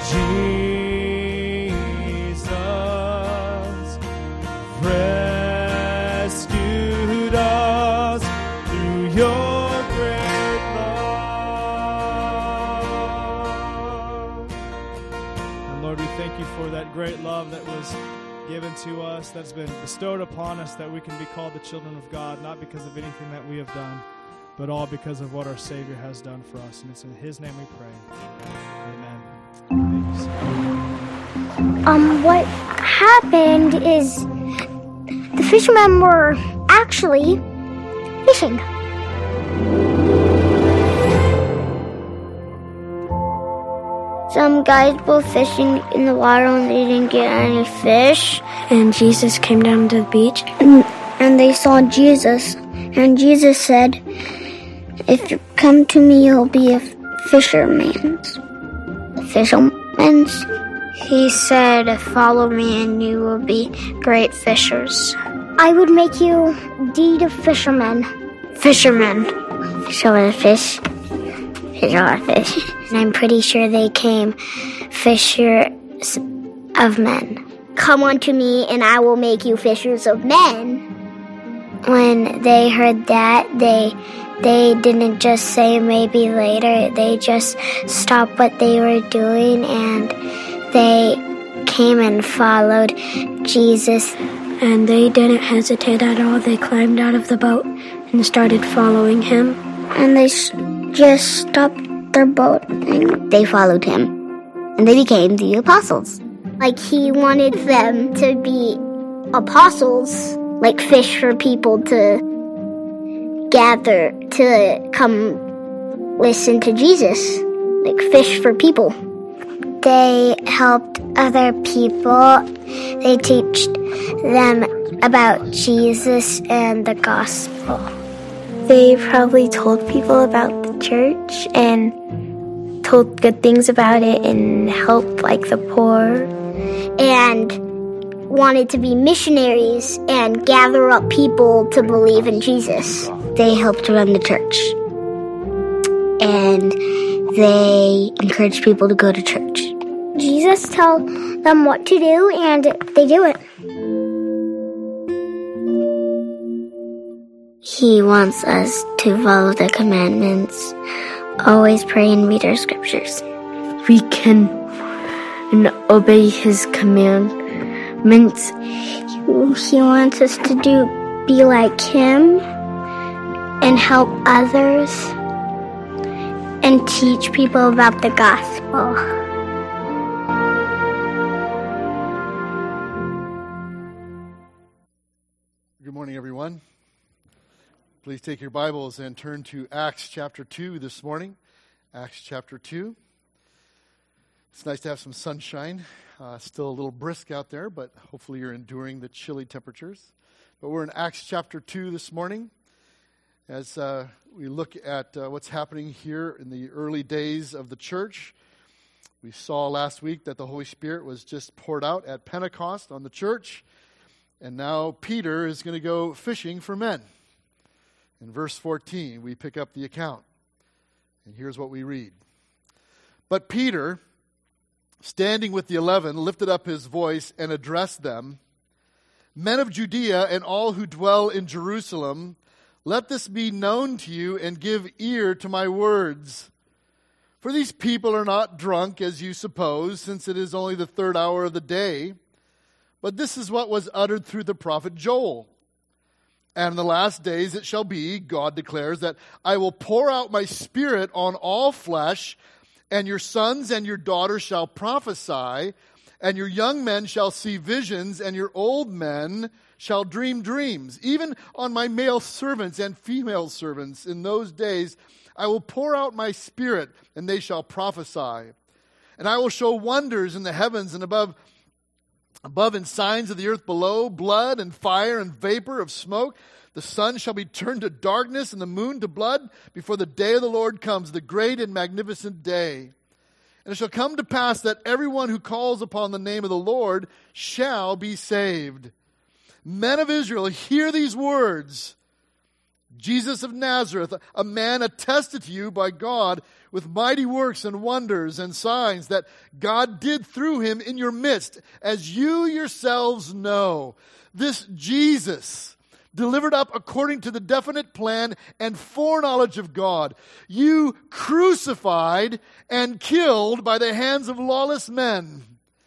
Jesus rescued us through your great love. And Lord, we thank you for that great love that was given to us, that's been bestowed upon us, that we can be called the children of God, not because of anything that we have done, but all because of what our Savior has done for us. And it's in His name we pray. Amen. What happened is the fishermen were actually fishing. Some guys were fishing in the water and they didn't get any fish. And Jesus came down to the beach. And they saw Jesus. And Jesus said, if you come to me, you'll be a fisherman's. Fisherman's? He said, follow me and you will be great fishers. I would make you deed of fishermen. Fishermen. Fish over fish. Fish over fish. And I'm pretty sure they came fishers of men. Come unto me and I will make you fishers of men. When they heard that, they didn't just say maybe later. They just stopped what they were doing and they came and followed Jesus. And they didn't hesitate at all. They climbed out of the boat and started following him. And they just stopped their boat and they followed him. And they became the apostles. Like he wanted them to be apostles, like fish for people to gather to come listen to Jesus, like fish for people. They helped other people. They teach them about Jesus and the gospel. They probably told people about the church and told good things about it and helped like the poor. And wanted to be missionaries and gather up people to believe in Jesus. They helped run the church. And they encouraged people to go to church. Jesus tells them what to do and they do it. He wants us to follow the commandments, always pray and read our scriptures. We can obey his commandments. He wants us to be like him and help others and teach people about the gospel. Good morning, everyone. Please take your Bibles and turn to Acts chapter 2 this morning. Acts chapter 2. It's nice to have some sunshine. Still a little brisk out there, but hopefully you're enduring the chilly temperatures. But we're in Acts chapter 2 this morning as we look at what's happening here in the early days of the church. We saw last week that the Holy Spirit was just poured out at Pentecost on the church. And now Peter is going to go fishing for men. In verse 14, we pick up the account. And here's what we read. But Peter, standing with the 11, lifted up his voice and addressed them. Men of Judea and all who dwell in Jerusalem, let this be known to you and give ear to my words. For these people are not drunk, as you suppose, since it is only the third hour of the day. But this is what was uttered through the prophet Joel. And in the last days it shall be, God declares, that I will pour out my spirit on all flesh, and your sons and your daughters shall prophesy, and your young men shall see visions, and your old men shall dream dreams. Even on my male servants and female servants in those days I will pour out my spirit, and they shall prophesy. And I will show wonders in the heavens and above and signs of the earth below, blood and fire and vapor of smoke. The sun shall be turned to darkness and the moon to blood before the day of the Lord comes, the great and magnificent day. And it shall come to pass that everyone who calls upon the name of the Lord shall be saved. Men of Israel, hear these words. Jesus of Nazareth, a man attested to you by God with mighty works and wonders and signs that God did through him in your midst, as you yourselves know. This Jesus, delivered up according to the definite plan and foreknowledge of God, you crucified and killed by the hands of lawless men.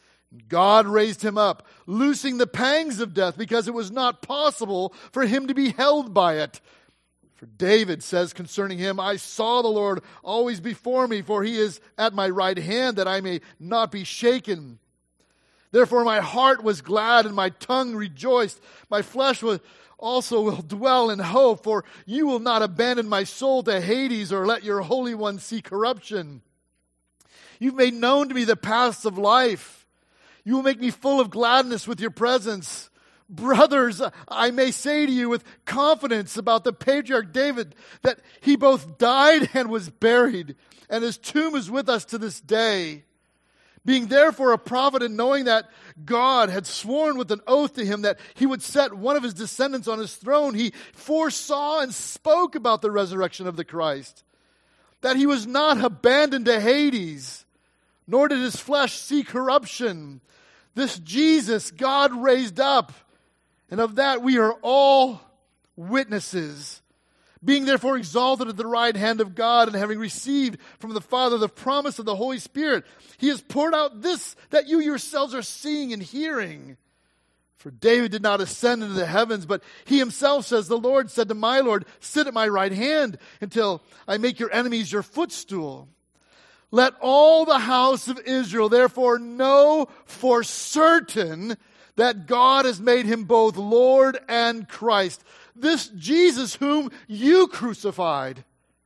God raised him up, loosing the pangs of death, because it was not possible for him to be held by it. For David says concerning him, I saw the Lord always before me, for he is at my right hand, that I may not be shaken. Therefore my heart was glad, and my tongue rejoiced. My flesh also will dwell in hope, for you will not abandon my soul to Hades, or let your Holy One see corruption. You've made known to me the paths of life. You will make me full of gladness with your presence. Brothers, I may say to you with confidence about the patriarch David, that he both died and was buried, and his tomb is with us to this day. Being therefore a prophet, and knowing that God had sworn with an oath to him that he would set one of his descendants on his throne, he foresaw and spoke about the resurrection of the Christ, that he was not abandoned to Hades, nor did his flesh see corruption. This Jesus God raised up, and of that we are all witnesses. Being therefore exalted at the right hand of God, and having received from the Father the promise of the Holy Spirit, he has poured out this that you yourselves are seeing and hearing. For David did not ascend into the heavens, but he himself says, the Lord said to my Lord, sit at my right hand until I make your enemies your footstool. Let all the house of Israel therefore know for certain that God has made him both Lord and Christ, this Jesus whom you crucified.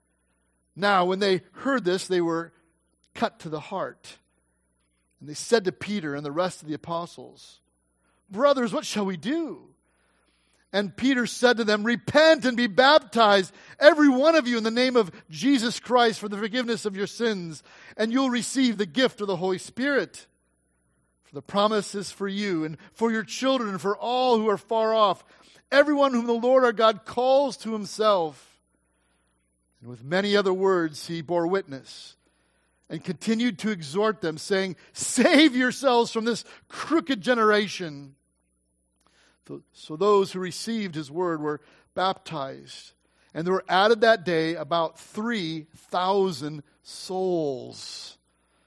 Now, when they heard this, they were cut to the heart. And they said to Peter and the rest of the apostles, brothers, what shall we do? And Peter said to them, repent and be baptized, every one of you, in the name of Jesus Christ for the forgiveness of your sins, and you'll receive the gift of the Holy Spirit. For the promise is for you and for your children and for all who are far off, everyone whom the Lord our God calls to himself. And with many other words he bore witness and continued to exhort them, saying, save yourselves from this crooked generation. So those who received his word were baptized, and there were added that day about 3,000 souls.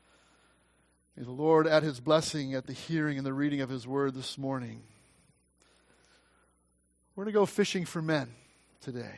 May the Lord add his blessing at the hearing and the reading of his word this morning. We're going to go fishing for men today.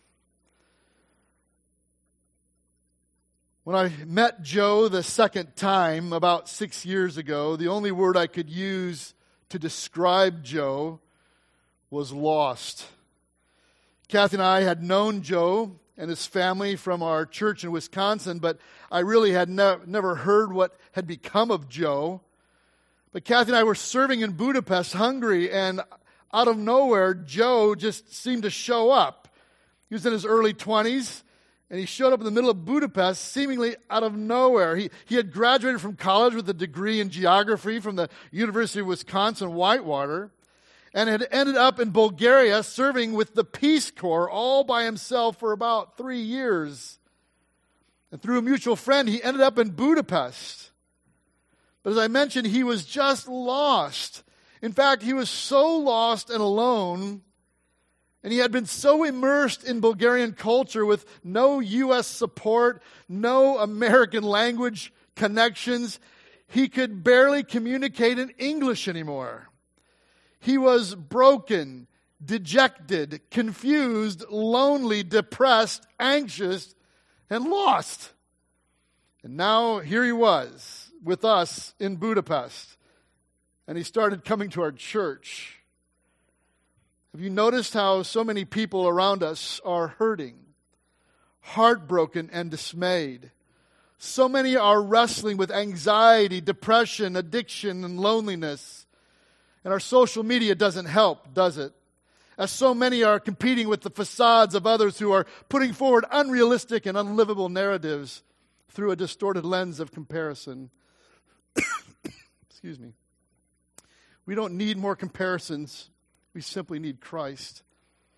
When I met Joe the second time about 6 years ago, the only word I could use to describe Joe was lost. Kathy and I had known Joe and his family from our church in Wisconsin, but I really had never heard what had become of Joe. But Kathy and I were serving in Budapest, Hungary, and out of nowhere, Joe just seemed to show up. He was in his early 20s, and he showed up in the middle of Budapest, seemingly out of nowhere. He had graduated from college with a degree in geography from the University of Wisconsin-Whitewater, and had ended up in Bulgaria serving with the Peace Corps all by himself for about 3 years. And through a mutual friend, he ended up in Budapest. But as I mentioned, he was just lost. In fact, he was so lost and alone, and he had been so immersed in Bulgarian culture with no U.S. support, no American language connections, he could barely communicate in English anymore. He was broken, dejected, confused, lonely, depressed, anxious, and lost. And now here he was with us in Budapest, and he started coming to our church. Have you noticed how so many people around us are hurting, heartbroken, and dismayed? So many are wrestling with anxiety, depression, addiction, and loneliness. And our social media doesn't help, does it? As so many are competing with the facades of others who are putting forward unrealistic and unlivable narratives through a distorted lens of comparison. Excuse me. We don't need more comparisons. We simply need Christ.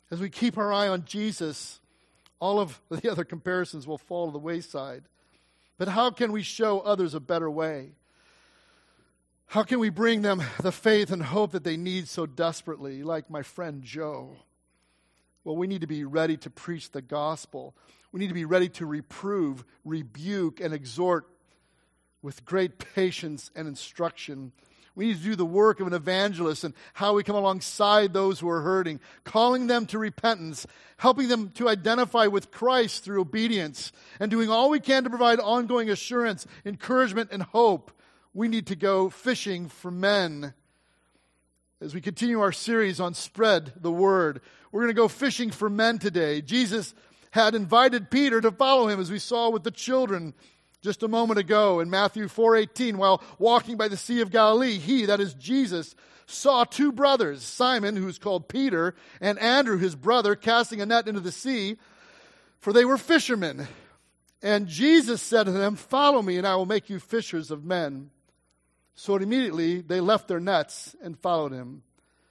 As we keep our eye on Jesus, all of the other comparisons will fall to the wayside. But how can we show others a better way? How can we bring them the faith and hope that they need so desperately, like my friend Joe? Well, we need to be ready to preach the gospel. We need to be ready to reprove, rebuke, and exhort with great patience and instruction. We need to do the work of an evangelist and how we come alongside those who are hurting, calling them to repentance, helping them to identify with Christ through obedience, and doing all we can to provide ongoing assurance, encouragement, and hope. We need to go fishing for men. As we continue our series on Spread the Word, we're going to go fishing for men today. Jesus had invited Peter to follow him, as we saw with the children just a moment ago in Matthew 4:18. While walking by the Sea of Galilee, he, that is Jesus, saw two brothers, Simon, who's called Peter, and Andrew, his brother, casting a net into the sea, for they were fishermen. And Jesus said to them, "Follow me, and I will make you fishers of men." So immediately they left their nets and followed him.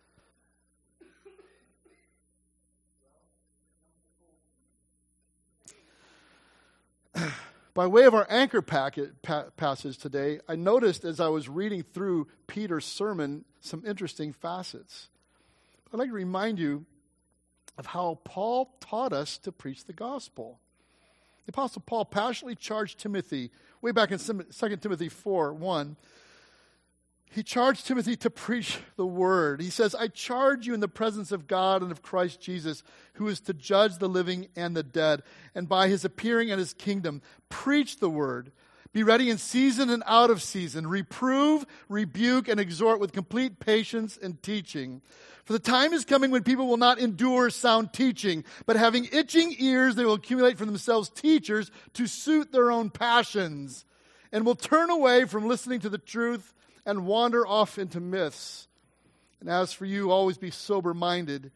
By way of our anchor passage today, I noticed as I was reading through Peter's sermon some interesting facets. I'd like to remind you of how Paul taught us to preach the gospel. The Apostle Paul passionately charged Timothy, way back in 2 Timothy 4:1, he charged Timothy to preach the word. He says, "I charge you in the presence of God and of Christ Jesus, who is to judge the living and the dead, and by his appearing and his kingdom, preach the word. Be ready in season and out of season. Reprove, rebuke, and exhort with complete patience and teaching. For the time is coming when people will not endure sound teaching, but having itching ears, they will accumulate for themselves teachers to suit their own passions, and will turn away from listening to the truth and wander off into myths. And as for you, always be sober-minded.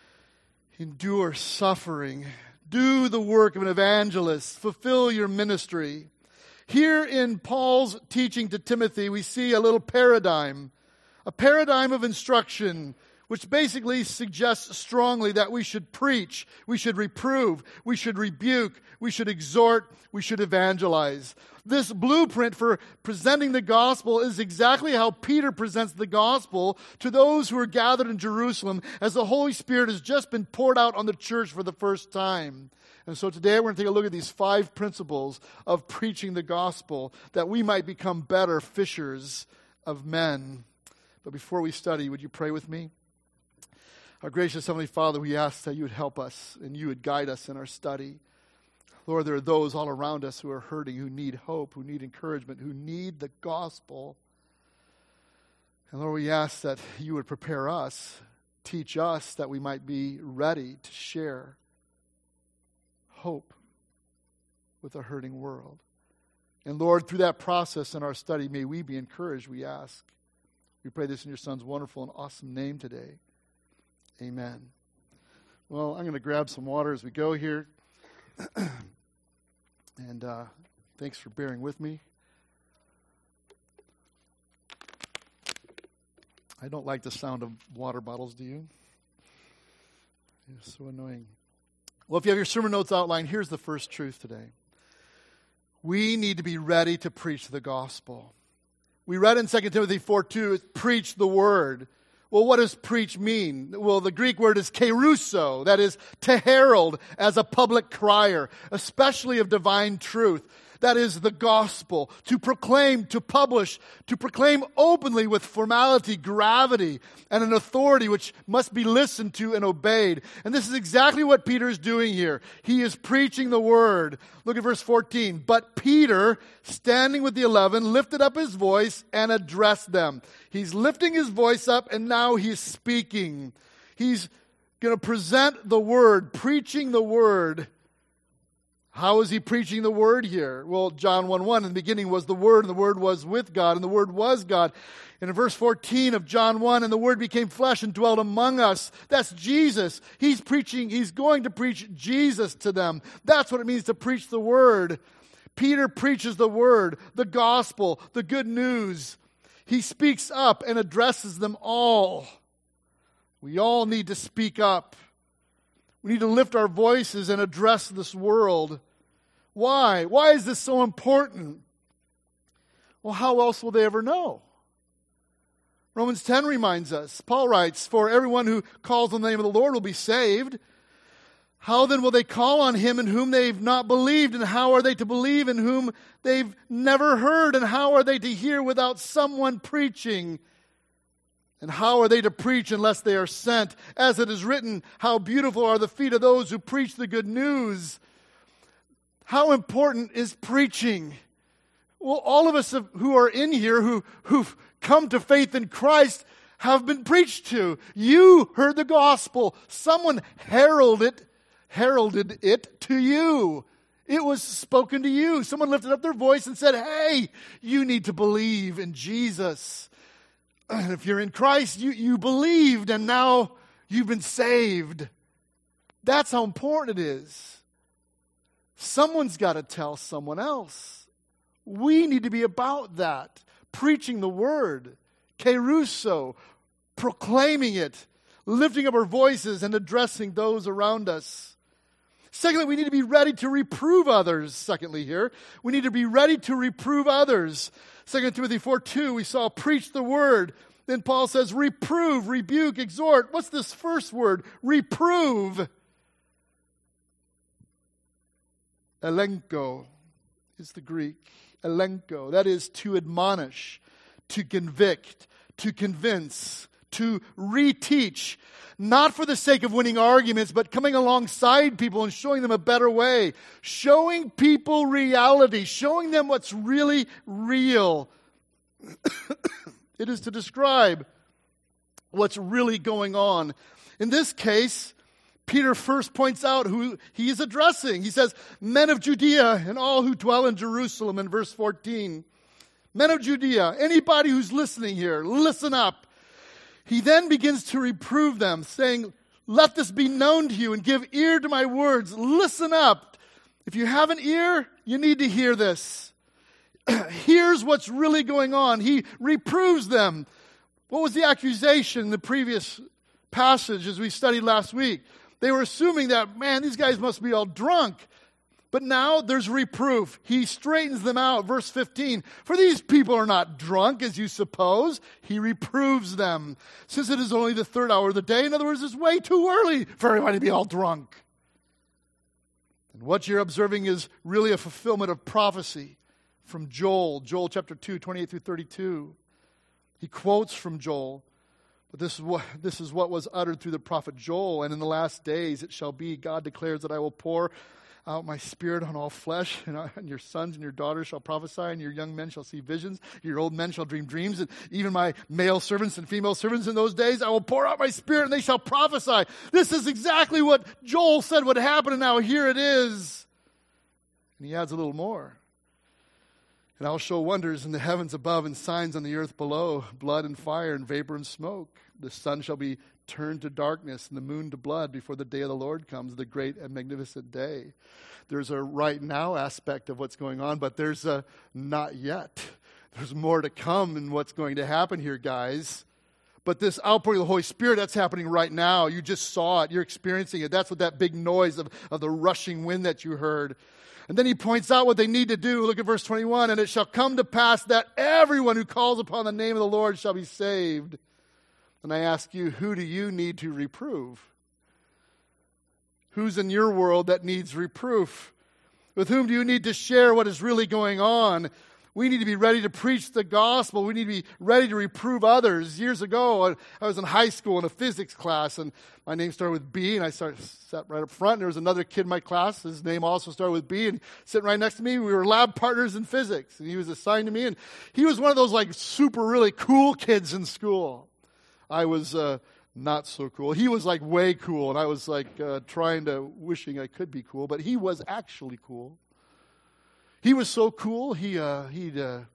Endure suffering. Do the work of an evangelist. Fulfill your ministry." Here in Paul's teaching to Timothy, we see a little paradigm of instruction, which basically suggests strongly that we should preach, we should reprove, we should rebuke, we should exhort, we should evangelize. This blueprint for presenting the gospel is exactly how Peter presents the gospel to those who are gathered in Jerusalem as the Holy Spirit has just been poured out on the church for the first time. And so today we're going to take a look at these 5 principles of preaching the gospel that we might become better fishers of men. But before we study, would you pray with me? Our gracious Heavenly Father, we ask that you would help us and you would guide us in our study. Lord, there are those all around us who are hurting, who need hope, who need encouragement, who need the gospel. And Lord, we ask that you would prepare us, teach us that we might be ready to share hope with a hurting world. And Lord, through that process in our study, may we be encouraged, we ask. We pray this in your Son's wonderful and awesome name today. Amen. Well, I'm going to grab some water as we go here. And thanks for bearing with me. I don't like the sound of water bottles, do you? It's so annoying. Well, if you have your sermon notes outlined, here's the first truth today. We need to be ready to preach the gospel. We read in 2 Timothy 4:2, preach the word. Well, what does preach mean? Well, the Greek word is kerusso, that is to herald as a public crier, especially of divine truth. That is the gospel, to proclaim, to publish, to proclaim openly with formality, gravity, and an authority which must be listened to and obeyed. And this is exactly what Peter is doing here. He is preaching the word. Look at verse 14. But Peter, standing with the 11, lifted up his voice and addressed them. He's lifting his voice up and now he's speaking. He's going to present the word, preaching the word. How is he preaching the word here? Well, John 1:1, in the beginning was the Word, and the Word was with God, and the Word was God. And in verse 14 of John 1, and the Word became flesh and dwelt among us. That's Jesus. He's going to preach Jesus to them. That's what it means to preach the Word. Peter preaches the Word, the gospel, the good news. He speaks up and addresses them all. We all need to speak up. We need to lift our voices and address this world. Why? Why is this so important? Well, how else will they ever know? Romans 10 reminds us, Paul writes, "For everyone who calls on the name of the Lord will be saved. How then will they call on him in whom they've not believed? And how are they to believe in whom they've never heard? And how are they to hear without someone preaching? And how are they to preach unless they are sent? As it is written, how beautiful are the feet of those who preach the good news." How important is preaching? Well, all of us who are in here who've come to faith in Christ have been preached to. You heard the gospel. Someone heralded it to you. It was spoken to you. Someone lifted up their voice and said, "Hey, you need to believe in Jesus." And if you're in Christ, you believed and now you've been saved. That's how important it is. Someone's got to tell someone else. We need to be about that. Preaching the word. Kerusso. Proclaiming it. Lifting up our voices and addressing those around us. Secondly, we need to be ready to reprove others. Secondly here, we need to be ready to reprove others. 2 Timothy 4:2, we saw preach the word. Then Paul says reprove, rebuke, exhort. What's this first word? Reprove. Elenko is the Greek. Elenko. That is to admonish, to convict, to convince, to reteach. Not for the sake of winning arguments, but coming alongside people and showing them a better way. Showing people reality. Showing them what's really real. It is to describe what's really going on. In this case, Peter first points out who he is addressing. He says, "Men of Judea and all who dwell in Jerusalem," in verse 14. Men of Judea, anybody who's listening here, listen up. He then begins to reprove them, saying, "Let this be known to you and give ear to my words. Listen up. If you have an ear, you need to hear this." Here's what's really going on. He reproves them. What was the accusation in the previous passage as we studied last week? They were assuming that, man, these guys must be all drunk. But now there's reproof. He straightens them out. Verse 15, "For these people are not drunk, as you suppose." He reproves them. Since it is only the third hour of the day, in other words, it's way too early for everybody to be all drunk. And what you're observing is really a fulfillment of prophecy from Joel chapter 2, 28 through 32. He quotes from Joel. But this is what was uttered through the prophet Joel. "And in the last days it shall be, God declares, that I will pour out my spirit on all flesh, and your sons and your daughters shall prophesy, and your young men shall see visions, your old men shall dream dreams, and even my male servants and female servants in those days I will pour out my spirit, and they shall prophesy." This is exactly what Joel said would happen, and now here it is. And he adds a little more. "And I'll show wonders in the heavens above and signs on the earth below, blood and fire and vapor and smoke. The sun shall be turned to darkness and the moon to blood before the day of the Lord comes, the great and magnificent day." There's a right now aspect of what's going on, but there's a not yet. There's more to come in what's going to happen here, guys. But this outpouring of the Holy Spirit, that's happening right now. You just saw it. You're experiencing it. That's what that big noise of the rushing wind that you heard. And then he points out what they need to do. Look at verse 21. "And it shall come to pass that everyone who calls upon the name of the Lord shall be saved." And I ask you, who do you need to reprove? Who's in your world that needs reproof? With whom do you need to share what is really going on? We need to be ready to preach the gospel. We need to be ready to reprove others. Years ago, I was in high school in a physics class, and my name started with B, and I sat right up front, and there was another kid in my class. His name also started with B, and sitting right next to me, we were lab partners in physics, and he was assigned to me, and he was one of those like super really cool kids in school. I was not so cool. He was like way cool, and I was like wishing I could be cool, but he was actually cool. He was so cool, he'd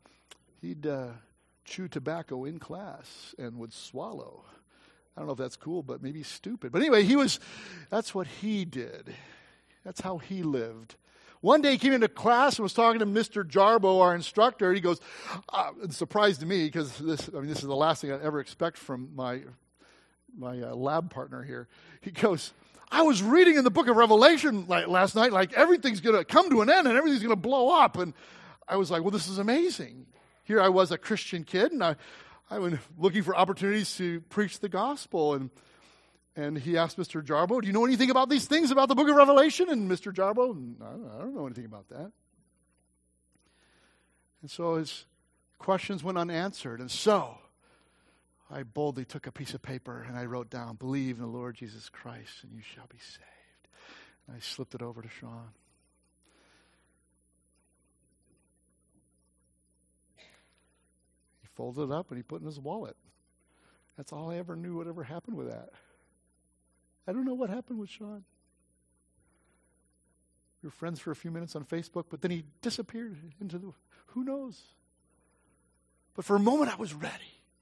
chew tobacco in class and would swallow. I don't know if that's cool, but maybe stupid. But anyway, that's what he did. That's how he lived. One day he came into class and was talking to Mr. Jarbo, our instructor. He goes, it surprised me because this is the last thing I'd ever expect from my lab partner here. He goes, I was reading in the book of Revelation last night, like everything's going to come to an end and everything's going to blow up. And I was like, well, this is amazing. Here I was, a Christian kid, and I was looking for opportunities to preach the gospel. And he asked Mr. Jarbo, do you know anything about these things about the book of Revelation? And Mr. Jarbo, I don't know anything about that. And so his questions went unanswered. And so I boldly took a piece of paper and I wrote down, believe in the Lord Jesus Christ and you shall be saved. And I slipped it over to Sean. He folded it up and he put it in his wallet. That's all I ever knew whatever happened with that. I don't know what happened with Sean. We were friends for a few minutes on Facebook, but then he disappeared into the, who knows? But for a moment I was ready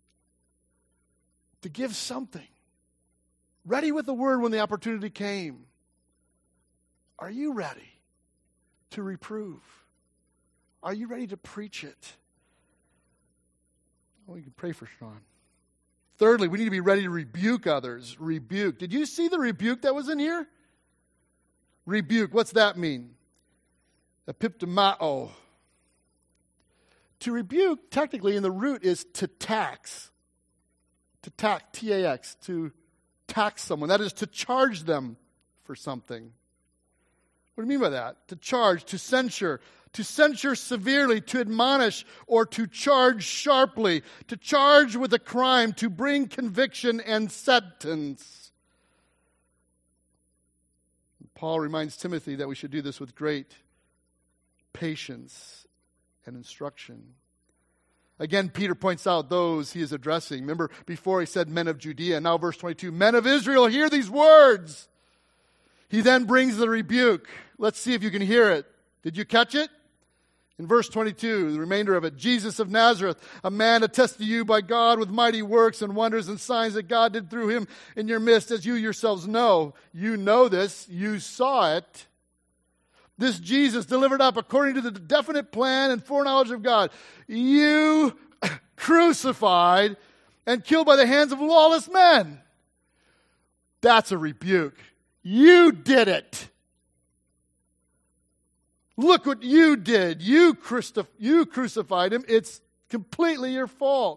to give something. Ready with the word when the opportunity came. Are you ready to reprove? Are you ready to preach it? Well, you can pray for Sean. Thirdly, we need to be ready to rebuke others. Rebuke. Did you see the rebuke that was in here? Rebuke. What's that mean? Epiptomao. To rebuke, technically, in the root is to tax. To tax, T-A-X, to tax someone. That is to charge them for something. What do you mean by that? To charge, to censure severely, to admonish, or to charge sharply, to charge with a crime, to bring conviction and sentence. Paul reminds Timothy that we should do this with great patience and instruction. Again, Peter points out those he is addressing. Remember, before he said men of Judea, now verse 22, men of Israel, hear these words. He then brings the rebuke. Let's see if you can hear it. Did you catch it? In verse 22, the remainder of it, Jesus of Nazareth, a man attested to you by God with mighty works and wonders and signs that God did through him in your midst, as you yourselves know. You know this. You saw it. This Jesus delivered up according to the definite plan and foreknowledge of God. You crucified and killed by the hands of lawless men. That's a rebuke. You did it. Look what you did. You crucified him. It's completely your fault.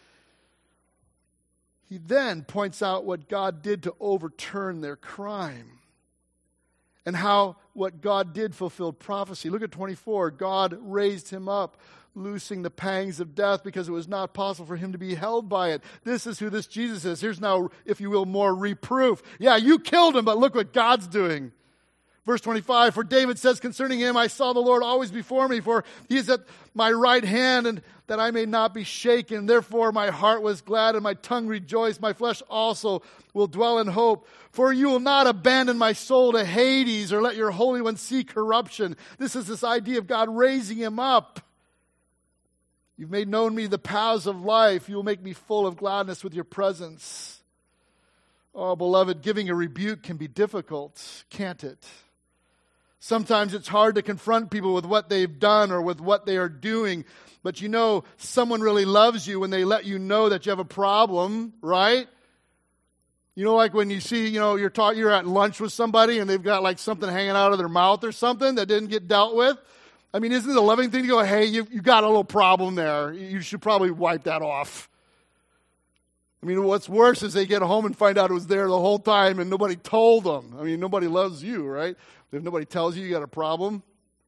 He then points out what God did to overturn their crime and how what God did fulfilled prophecy. Look at 24. God raised him up, loosing the pangs of death because it was not possible for him to be held by it. This is who this Jesus is. Here's now, if you will, more reproof. Yeah, you killed him, but look what God's doing. Verse 25, for David says concerning him, I saw the Lord always before me, for he is at my right hand, and that I may not be shaken. Therefore my heart was glad, and my tongue rejoiced. My flesh also will dwell in hope. For you will not abandon my soul to Hades, or let your Holy One see corruption. This is this idea of God raising him up. You've made known me the paths of life. You will make me full of gladness with your presence. Oh, beloved, giving a rebuke can be difficult, can't it? Sometimes it's hard to confront people with what they've done or with what they are doing. But you know, someone really loves you when they let you know that you have a problem, right? You know, like when you see, you're at lunch with somebody and they've got like something hanging out of their mouth or something that didn't get dealt with. I mean, isn't it a loving thing to go, hey, you got a little problem there. You should probably wipe that off. I mean, what's worse is they get home and find out it was there the whole time and nobody told them. I mean, nobody loves you, right? If nobody tells you got a problem.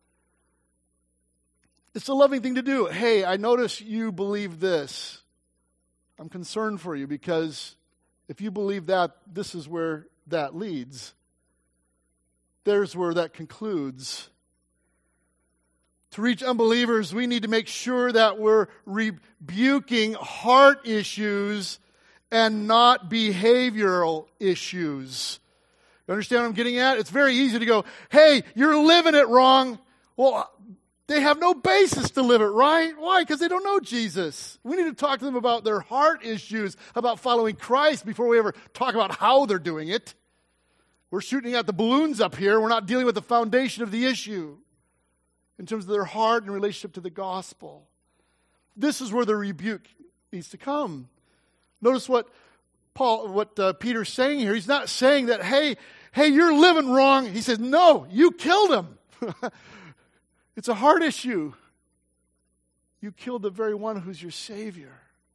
It's a loving thing to do. Hey, I notice you believe this. I'm concerned for you because if you believe that, this is where that leads. There's where that concludes. To reach unbelievers, we need to make sure that we're rebuking heart issues and not behavioral issues. You understand what I'm getting at? It's very easy to go, hey, you're living it wrong. Well, they have no basis to live it right. Why? Because they don't know Jesus. We need to talk to them about their heart issues, about following Christ before we ever talk about how they're doing it. We're shooting at the balloons up here. We're not dealing with the foundation of the issue in terms of their heart and relationship to the gospel. This is where the rebuke needs to come. Notice what Peter's saying here. He's not saying that, hey, you're living wrong. He says, no, you killed him. It's a heart issue. You killed the very one who's your Savior.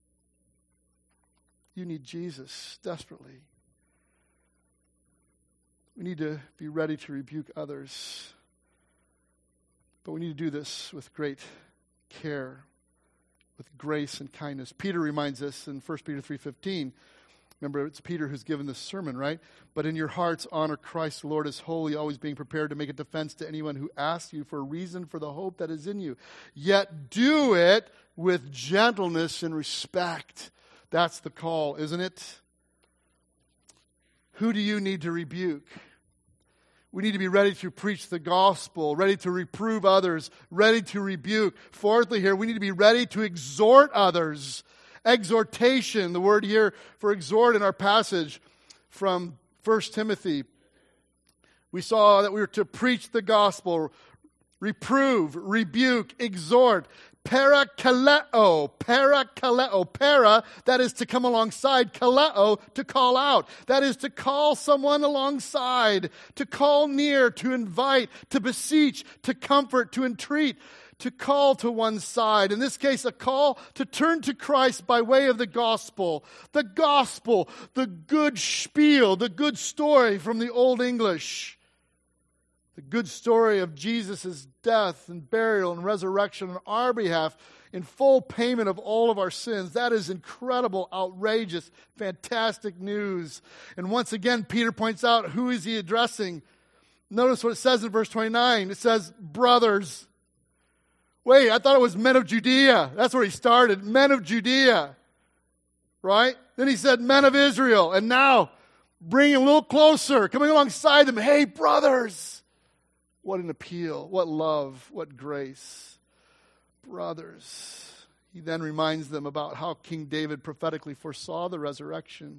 You need Jesus desperately. We need to be ready to rebuke others. But we need to do this with great care, with grace and kindness. Peter reminds us in 1 Peter 3:15. Remember, it's Peter who's given this sermon, right? But in your hearts, honor Christ the Lord as holy, always being prepared to make a defense to anyone who asks you for a reason for the hope that is in you. Yet do it with gentleness and respect. That's the call, isn't it? Who do you need to rebuke? We need to be ready to preach the gospel, ready to reprove others, ready to rebuke. Fourthly here, we need to be ready to exhort others. Exhortation, the word here for exhort in our passage from 1 Timothy. We saw that we were to preach the gospel, reprove, rebuke, exhort. Parakaleo, para, that is to come alongside, kaleo, to call out. That is to call someone alongside, to call near, to invite, to beseech, to comfort, to entreat, to call to one side. In this case, a call to turn to Christ by way of the gospel, the good spiel, the good story from the Old English. The good story of Jesus' death and burial and resurrection on our behalf in full payment of all of our sins. That is incredible, outrageous, fantastic news. And once again, Peter points out, who is he addressing? Notice what it says in verse 29. It says, brothers. Wait, I thought it was men of Judea. That's where he started, men of Judea. Right? Then he said, men of Israel. And now, bringing a little closer, coming alongside them, hey, brothers. What an appeal, what love, what grace. Brothers. He then reminds them about how King David prophetically foresaw the resurrection.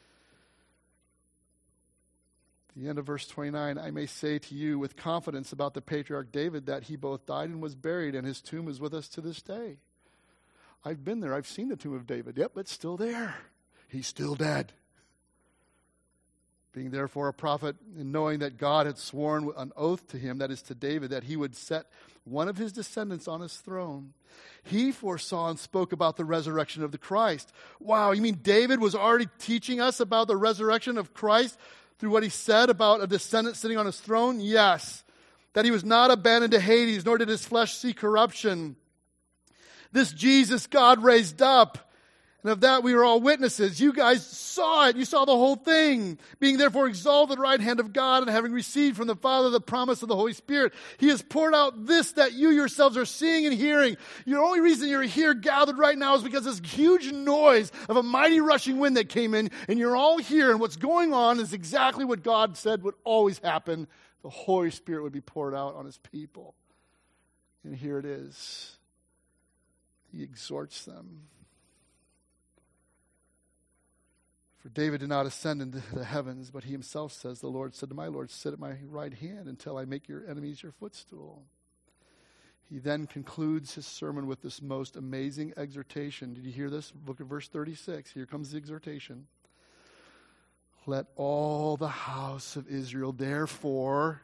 At the end of verse 29, I may say to you with confidence about the patriarch David that he both died and was buried, and his tomb is with us to this day. I've been there. I've seen the tomb of David. Yep, it's still there. He's still dead. Being therefore a prophet, and knowing that God had sworn an oath to him, that is to David, that he would set one of his descendants on his throne. He foresaw and spoke about the resurrection of the Christ. Wow, you mean David was already teaching us about the resurrection of Christ through what he said about a descendant sitting on his throne? Yes. That he was not abandoned to Hades, nor did his flesh see corruption. This Jesus God raised up. And of that we are all witnesses. You guys saw it. You saw the whole thing. Being therefore exalted at the right hand of God, and having received from the Father the promise of the Holy Spirit, he has poured out this that you yourselves are seeing and hearing. The only reason you're here gathered right now is because this huge noise of a mighty rushing wind that came in, and you're all here, and what's going on is exactly what God said would always happen. The Holy Spirit would be poured out on his people. And here it is. He exhorts them. For David did not ascend into the heavens, but he himself says, the Lord said to my Lord, sit at my right hand until I make your enemies your footstool. He then concludes his sermon with this most amazing exhortation. Did you hear this? Look at verse 36. Here comes the exhortation. Let all the house of Israel therefore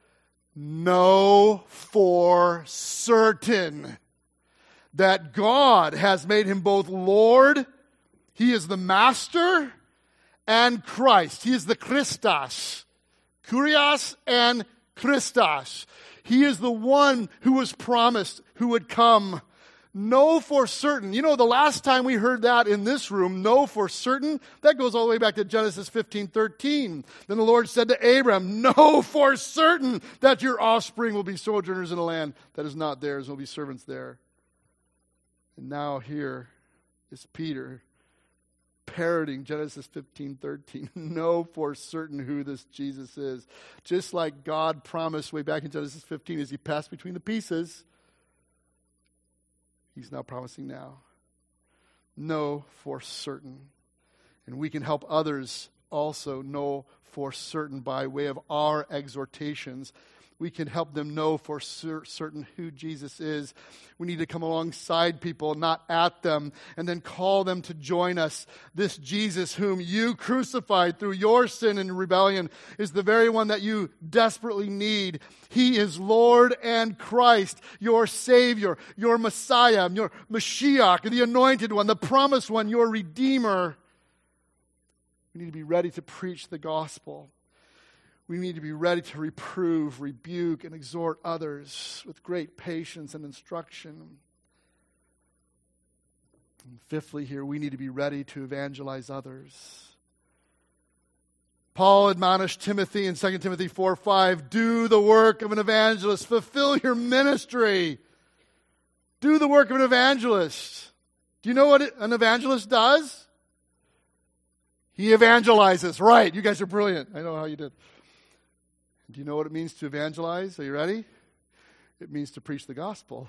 know for certain that God has made him both Lord, he is the Master, and Christ. He is the Christos. Kurios and Christos. He is the one who was promised, who would come. Know for certain. You know, the last time we heard that in this room, know for certain, that goes all the way back to Genesis 15:13. Then the Lord said to Abram, know for certain that your offspring will be sojourners in a land that is not theirs, will be servants there. And now here is Peter parroting Genesis 15:13. Know for certain who this Jesus is. Just like God promised way back in Genesis 15 as he passed between the pieces, he's now promising now. Know for certain. And we can help others also know for certain by way of our exhortations. we can help them know for certain who Jesus is. We need to come alongside people, not at them, and then call them to join us. This Jesus whom you crucified through your sin and rebellion is the very one that you desperately need. He is Lord and Christ, your Savior, your Messiah, your Mashiach, the Anointed One, the Promised One, your Redeemer. We need to be ready to preach the gospel. We need to be ready to reprove, rebuke, and exhort others with great patience and instruction. And fifthly here, we need to be ready to evangelize others. Paul admonished Timothy in 2 Timothy 4:5, do the work of an evangelist. Fulfill your ministry. Do the work of an evangelist. Do you know what an evangelist does? He evangelizes. Right, you guys are brilliant. I know how you did. Do you know what it means to evangelize? Are you ready? It means to preach the gospel.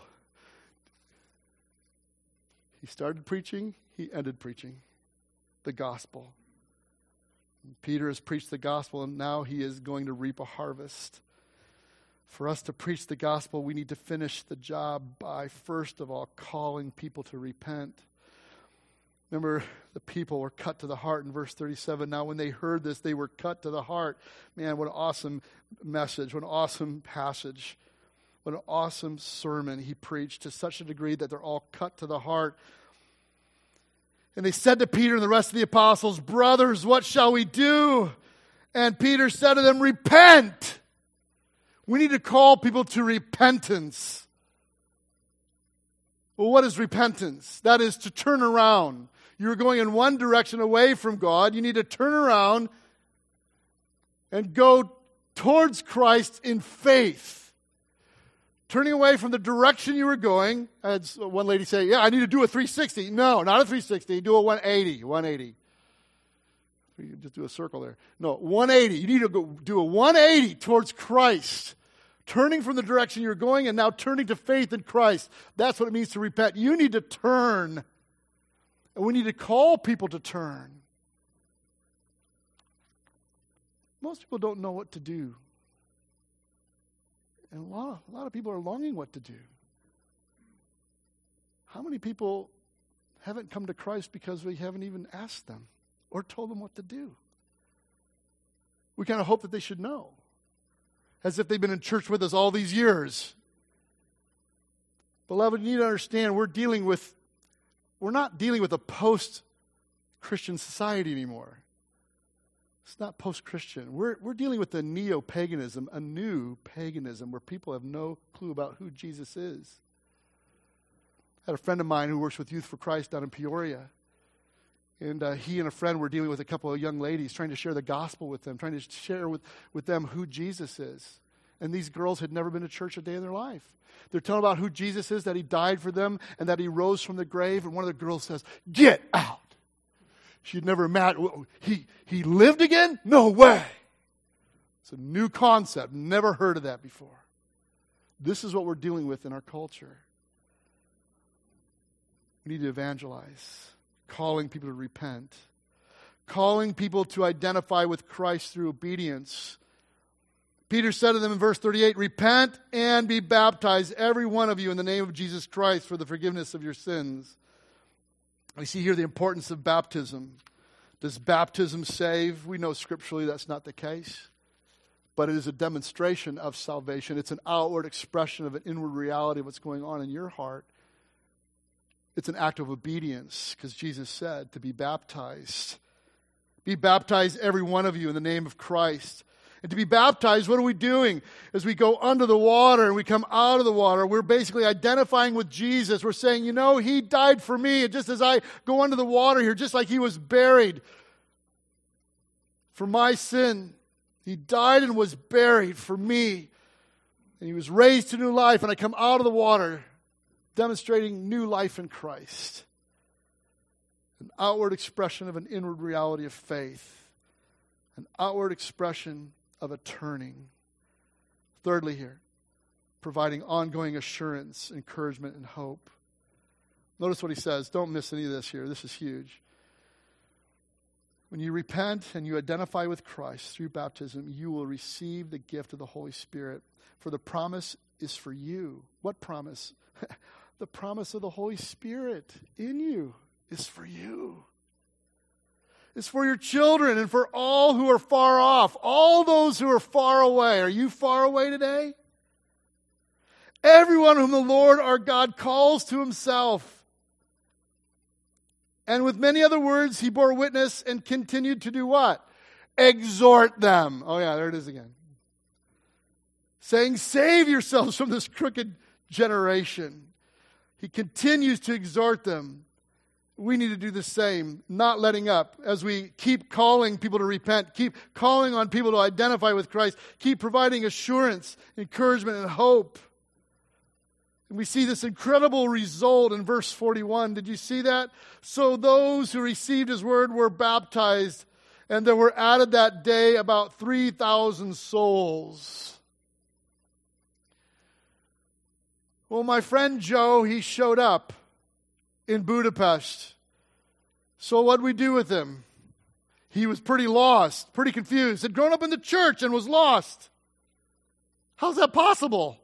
He started preaching, he ended preaching the gospel. Peter has preached the gospel, and now he is going to reap a harvest. For us to preach the gospel, we need to finish the job by, first of all, calling people to repent. Remember, the people were cut to the heart in verse 37. Now, when they heard this, they were cut to the heart. Man, what an awesome message. What an awesome passage. What an awesome sermon he preached to such a degree that they're all cut to the heart. And they said to Peter and the rest of the apostles, brothers, what shall we do? And Peter said to them, repent. We need to call people to repentance. Well, what is repentance? That is to turn around. You're going in one direction away from God. You need to turn around and go towards Christ in faith. Turning away from the direction you were going. I had one lady say, yeah, I need to do a 360. No, not a 360. Do a 180. 180. You can just do a circle there. No, 180. You need to go do a 180 towards Christ. Turning from the direction you're going and now turning to faith in Christ. That's what it means to repent. You need to turn. And we need to call people to turn. Most people don't know what to do. And a lot of people are longing what to do. How many people haven't come to Christ because we haven't even asked them or told them what to do? We kind of hope that they should know. As if they've been in church with us all these years. Beloved, you need to understand we're not dealing with a post-Christian society anymore. It's not post-Christian. We're dealing with a neo-paganism, a new paganism where people have no clue about who Jesus is. I had a friend of mine who works with Youth for Christ down in Peoria. And he and a friend were dealing with a couple of young ladies, trying to share the gospel with them, trying to share with them who Jesus is. And these girls had never been to church a day in their life. They're telling about who Jesus is, that he died for them, and that he rose from the grave. And one of the girls says, get out. She'd never imagined, he lived again? No way. It's a new concept. Never heard of that before. This is what we're dealing with in our culture. We need to evangelize. Calling people to repent. Calling people to identify with Christ through obedience. Peter said to them in verse 38, repent and be baptized, every one of you, in the name of Jesus Christ for the forgiveness of your sins. We see here the importance of baptism. Does baptism save? We know scripturally that's not the case. But it is a demonstration of salvation. It's an outward expression of an inward reality of what's going on in your heart. It's an act of obedience, because Jesus said to be baptized. Be baptized, every one of you, in the name of Christ. And to be baptized, what are we doing? As we go under the water and we come out of the water, we're basically identifying with Jesus. We're saying, he died for me. And just as I go under the water here, just like he was buried for my sin, he died and was buried for me. And he was raised to new life, and I come out of the water demonstrating new life in Christ. An outward expression of an inward reality of faith. An outward expression of a turning. Thirdly here, providing ongoing assurance, encouragement, and hope. Notice what he says. Don't miss any of this here. This is huge. When you repent and you identify with Christ through baptism, you will receive the gift of the Holy Spirit. For the promise is for you. What promise? The promise of the Holy Spirit in you is for you. It's for your children and for all who are far off. All those who are far away. Are you far away today? Everyone whom the Lord our God calls to himself. And with many other words, he bore witness and continued to do what? Exhort them. Oh yeah, there it is again. Saying, save yourselves from this crooked generation. He continues to exhort them. We need to do the same, not letting up as we keep calling people to repent, keep calling on people to identify with Christ, keep providing assurance, encouragement, and hope. And we see this incredible result in verse 41. Did you see that? So those who received his word were baptized, and there were added that day about 3,000 souls. Well, my friend Joe, he showed up in Budapest. So what did we do with him? He was pretty lost, pretty confused. Had grown up in the church and was lost. How's that possible?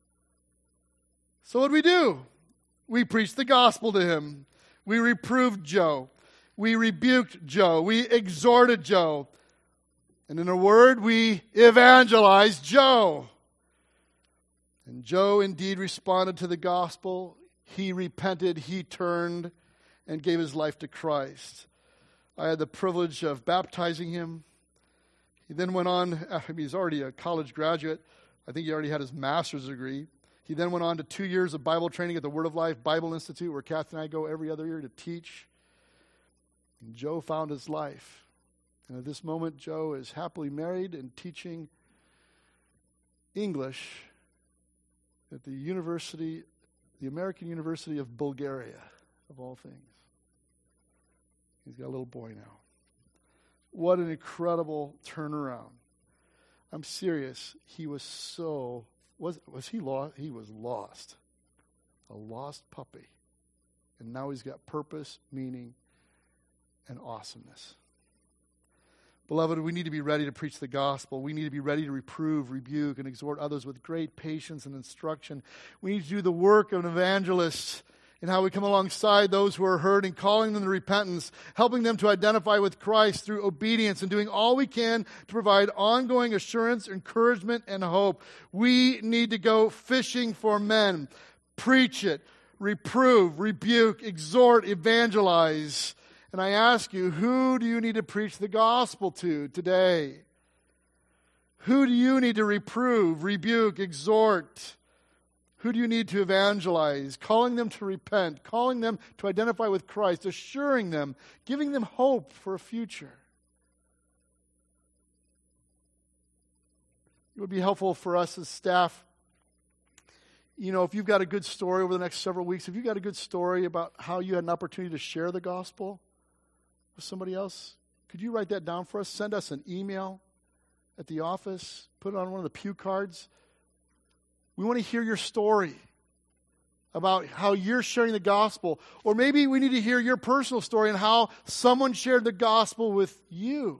So what did we do? We preached the gospel to him. We reproved Joe. We rebuked Joe. We exhorted Joe. And in a word, we evangelized Joe. And Joe indeed responded to the gospel. He repented, he turned, and gave his life to Christ. I had the privilege of baptizing him. He then went on, he's already a college graduate. I think he already had his master's degree. He then went on to 2 years of Bible training at the Word of Life Bible Institute, where Kathy and I go every other year to teach. And Joe found his life. And at this moment, Joe is happily married and teaching English at the university, the American University of Bulgaria, of all things. He's got a little boy now. What an incredible turnaround. I'm serious. He was so... Was he lost? He was lost. A lost puppy. And now he's got purpose, meaning, and awesomeness. Beloved, we need to be ready to preach the gospel. We need to be ready to reprove, rebuke, and exhort others with great patience and instruction. We need to do the work of an evangelist in how we come alongside those who are hurting, calling them to repentance, helping them to identify with Christ through obedience, and doing all we can to provide ongoing assurance, encouragement, and hope. We need to go fishing for men. Preach it, reprove, rebuke, exhort, evangelize. And I ask you, who do you need to preach the gospel to today? Who do you need to reprove, rebuke, exhort? Who do you need to evangelize? Calling them to repent, calling them to identify with Christ, assuring them, giving them hope for a future. It would be helpful for us as staff, if you've got a good story over the next several weeks, if you've got a good story about how you had an opportunity to share the gospel with somebody else, could you write that down for us? Send us an email at the office. Put it on one of the pew cards. We want to hear your story about how you're sharing the gospel. Or maybe we need to hear your personal story and how someone shared the gospel with you.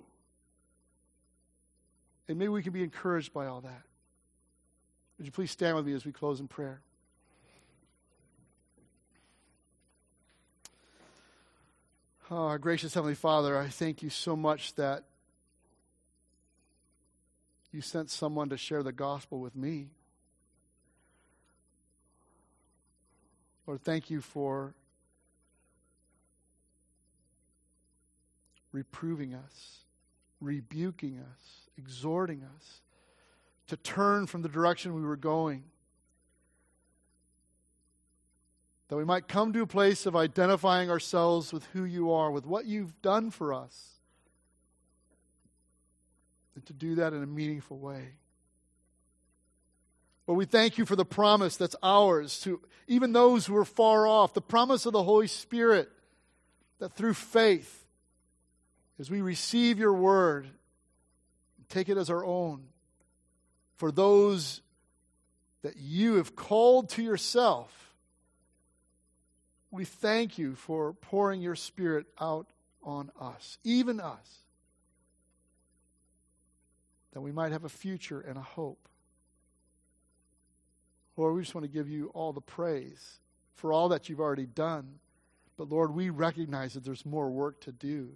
And maybe we can be encouraged by all that. Would you please stand with me as we close in prayer? Oh, our gracious Heavenly Father, I thank you so much that you sent someone to share the gospel with me. Lord, thank you for reproving us, rebuking us, exhorting us to turn from the direction we were going. That we might come to a place of identifying ourselves with who you are, with what you've done for us. And to do that in a meaningful way. Lord, we thank you for the promise that's ours to even those who are far off. The promise of the Holy Spirit that through faith, as we receive your word, take it as our own, for those that you have called to yourself, we thank you for pouring your Spirit out on us, even us. that we might have a future and a hope. Lord, we just want to give you all the praise for all that you've already done. But Lord, we recognize that there's more work to do.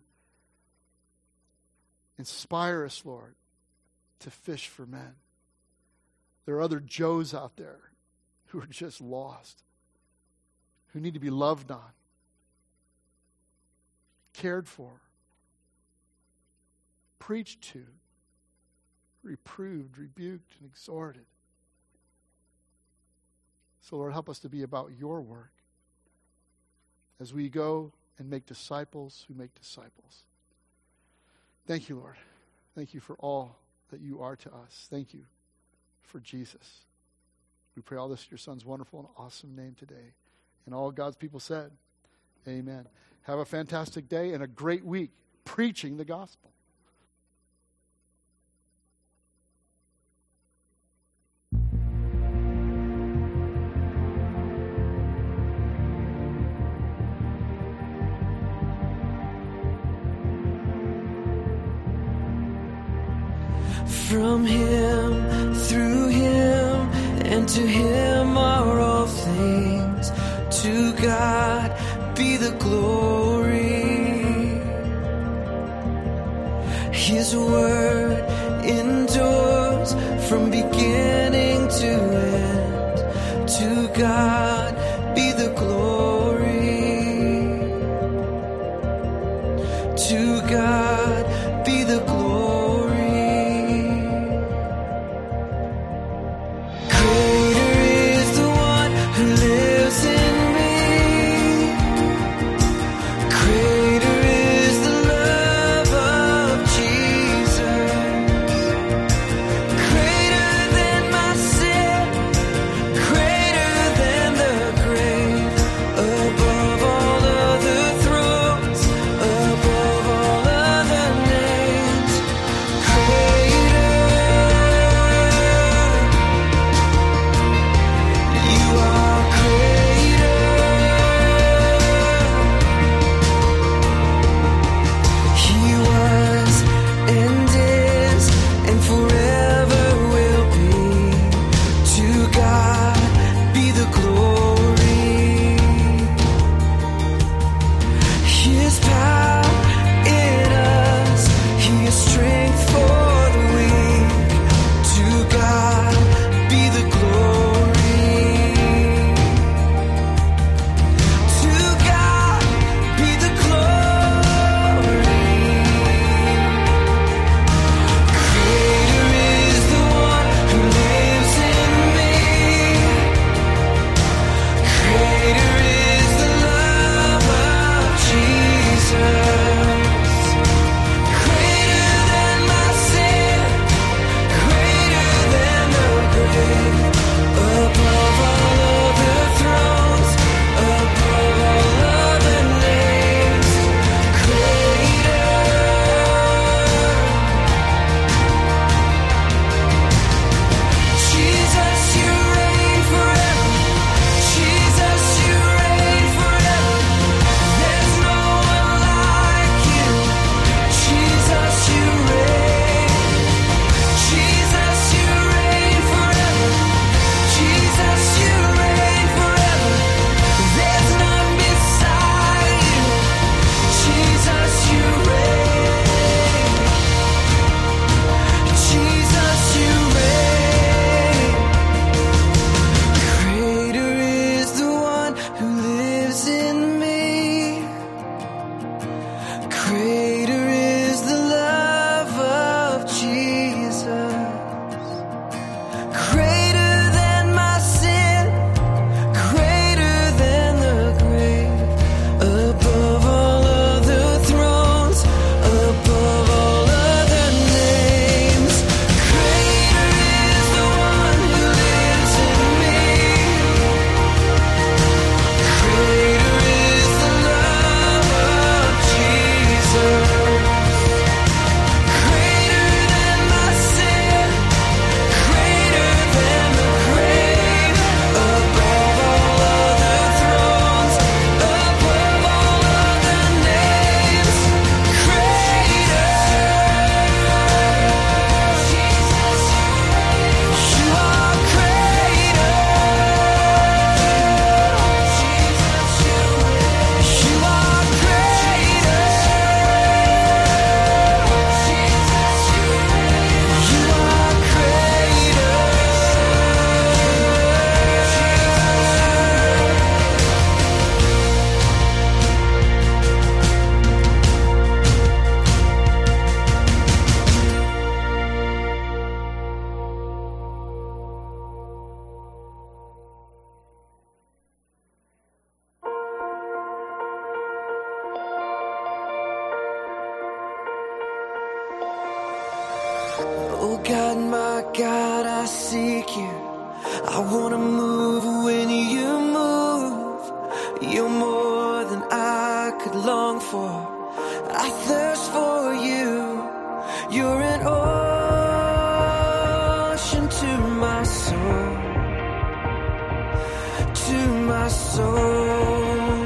Inspire us, Lord, to fish for men. There are other Joes out there who are just lost, who need to be loved on, cared for, preached to, reproved, rebuked, and exhorted. So, Lord, help us to be about your work as we go and make disciples who make disciples. Thank you, Lord. Thank you for all that you are to us. Thank you for Jesus. We pray all this in your Son's wonderful and awesome name today. And all God's people said, amen. Have a fantastic day and a great week preaching the gospel. From him, through him, and to him are all things. To God be the glory. His word endures from beginning to end. To God be the glory. To God be the glory. Jesus. God, I seek you. I wanna move when you move. You're more than I could long for. I thirst for you. You're an ocean to my soul, to my soul.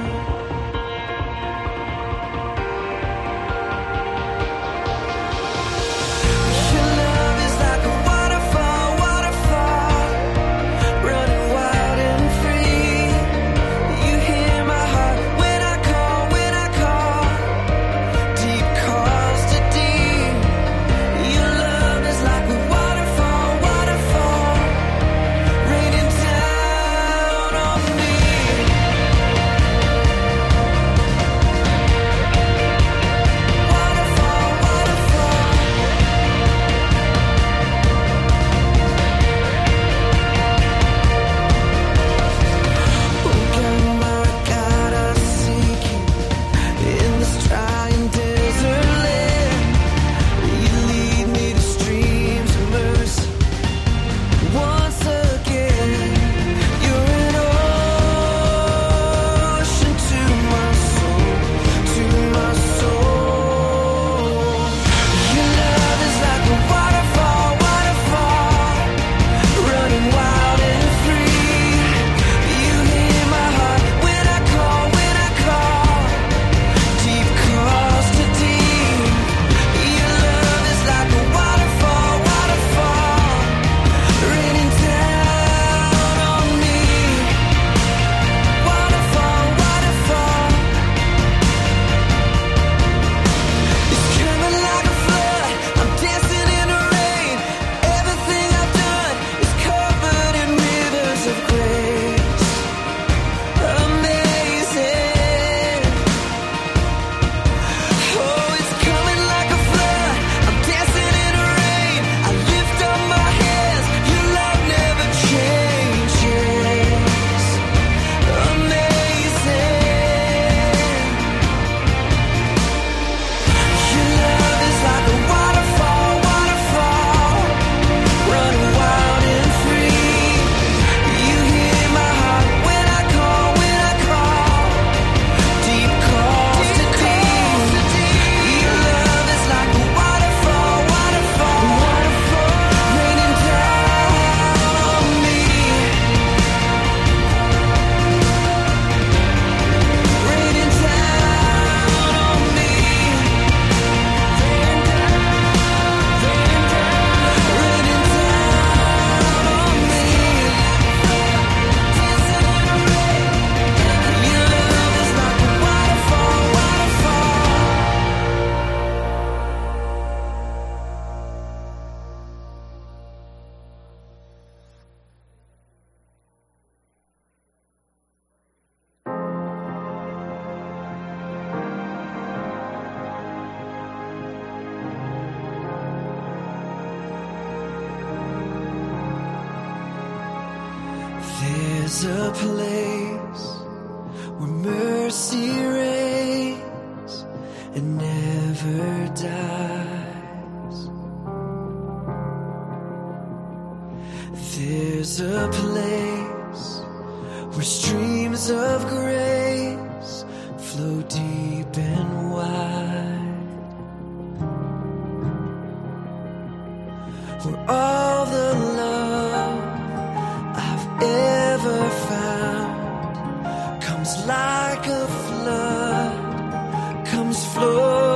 There's a place where mercy reigns and never dies. There's a place where streams of grace flow deep and wide, where all the love I've ever found comes like a flood, comes flowing.